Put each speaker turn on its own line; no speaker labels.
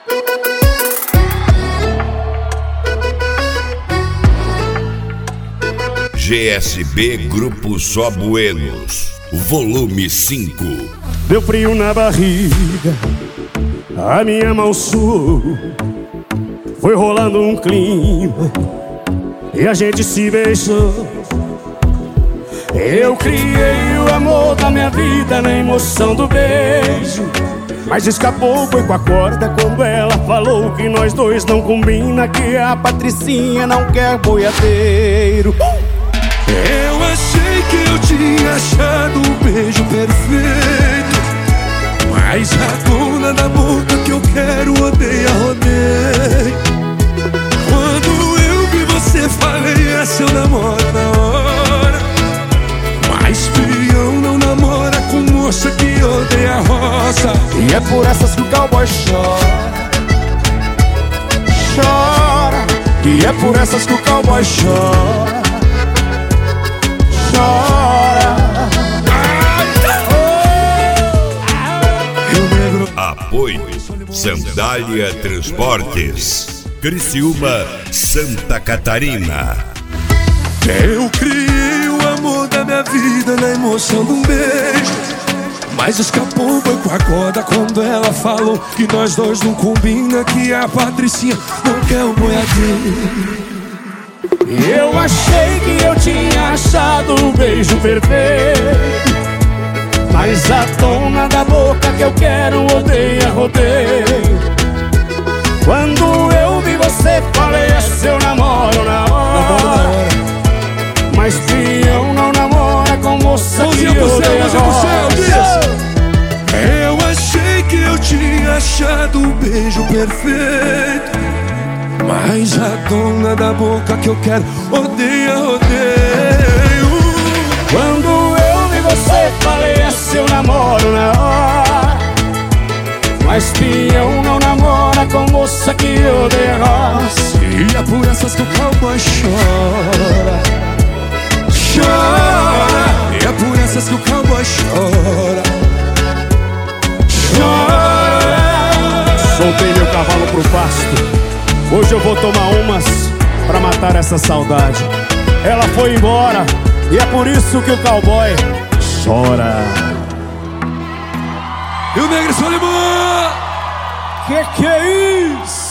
GSB Grupo Só Buenos, volume 5.
Deu frio na barriga, a minha mão suou, foi rolando um clima e a gente se beijou. Eu criei o amor da minha vida na emoção do beijo, mas escapou, foi com a corda quando ela falou que nós dois não combina, que a Patricinha não quer boiadeiro.
Eu achei que eu tinha achado o beijo perfeito, mas a dona da boca que eu quero odeia, rodeio. Quando eu vi você, falei, essa eu namoro na hora. Mas peão não namora com moça que odeia a roça.
E é por essas que o cowboy chora, chora. E é por essas que o cowboy chora, chora.
Apoio Sandália Transportes, Criciúma, Santa Catarina.
Eu criei o amor da minha vida na emoção de um beijo, mas escapou, foi com a corda quando ela falou que nós dois não combina, que a Patricinha não quer o boiadeiro.
Eu achei que eu tinha achado o beijo perfeito, mas a dona da boca que eu quero odeia, rodeio. Quando eu vi você, falei, é seu namoro na hora. Mas peão não namora com moça que odeia a roça.
Eu achei que eu tinha achado o beijo perfeito, mas a dona da boca que eu quero odeia, rodeio.
Quando eu vi você, falei, é seu namoro na hora. Mas peão não namora com moça que odeia a roça.
E é por essas que o cowboy chora, chora. E é por essas que o cowboy chora, chora.
Soltei meu cavalo pro pasto, hoje eu vou tomar umas pra matar essa saudade. Ela foi embora e é por isso que o cowboy chora.
E o Negro Solimão?
Que é isso?